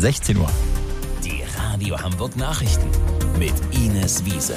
16 Uhr. Die Radio Hamburg Nachrichten mit Ines Wiese.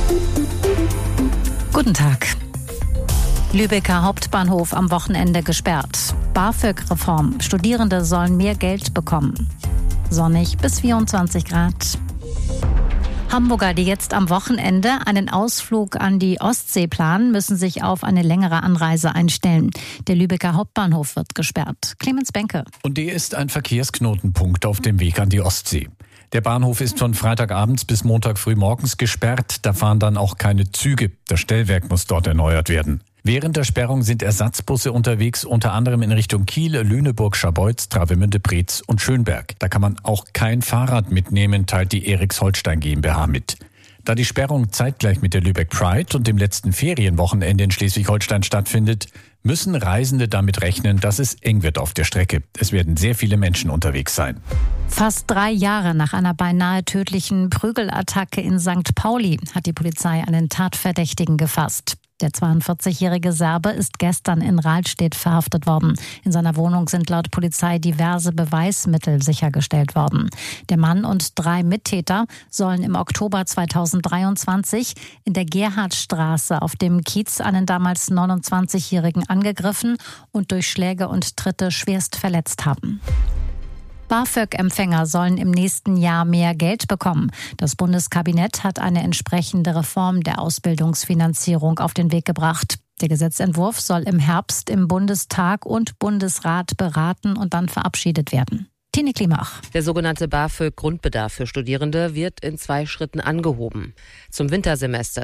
Guten Tag. Lübecker Hauptbahnhof am Wochenende gesperrt. BAföG-Reform. Studierende sollen mehr Geld bekommen. Sonnig bis 24 Grad. Hamburger, die jetzt am Wochenende einen Ausflug an die Ostsee planen, müssen sich auf eine längere Anreise einstellen. Der Lübecker Hauptbahnhof wird gesperrt. Clemens Benke. Und der ist ein Verkehrsknotenpunkt auf dem Weg an die Ostsee. Der Bahnhof ist von Freitagabends bis Montag frühmorgens gesperrt. Da fahren dann auch keine Züge. Das Stellwerk muss dort erneuert werden. Während der Sperrung sind Ersatzbusse unterwegs, unter anderem in Richtung Kiel, Lüneburg, Scharbeutz, Travemünde, Preetz und Schönberg. Da kann man auch kein Fahrrad mitnehmen, teilt die Erichs-Holstein GmbH mit. Da die Sperrung zeitgleich mit der Lübeck Pride und dem letzten Ferienwochenende in Schleswig-Holstein stattfindet, müssen Reisende damit rechnen, dass es eng wird auf der Strecke. Es werden sehr viele Menschen unterwegs sein. Fast 3 Jahre nach einer beinahe tödlichen Prügelattacke in St. Pauli hat die Polizei einen Tatverdächtigen gefasst. Der 42-jährige Serbe ist gestern in Rahlstedt verhaftet worden. In seiner Wohnung sind laut Polizei diverse Beweismittel sichergestellt worden. Der Mann und 3 Mittäter sollen im Oktober 2023 in der Gerhardstraße auf dem Kiez einen damals 29-jährigen angegriffen und durch Schläge und Tritte schwerst verletzt haben. BAföG-Empfänger sollen im nächsten Jahr mehr Geld bekommen. Das Bundeskabinett hat eine entsprechende Reform der Ausbildungsfinanzierung auf den Weg gebracht. Der Gesetzentwurf soll im Herbst im Bundestag und Bundesrat beraten und dann verabschiedet werden. Tine Klimach. Der sogenannte BAföG-Grundbedarf für Studierende wird in 2 Schritten angehoben. Zum Wintersemester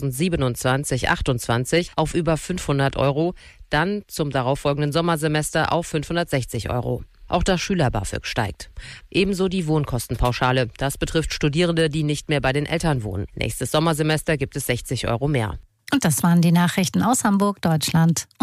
2027/28 auf über 500 €, dann zum darauffolgenden Sommersemester auf 560 €. Auch das Schüler-BAföG steigt. Ebenso die Wohnkostenpauschale. Das betrifft Studierende, die nicht mehr bei den Eltern wohnen. Nächstes Sommersemester gibt es 60 € mehr. Und das waren die Nachrichten aus Hamburg, Deutschland.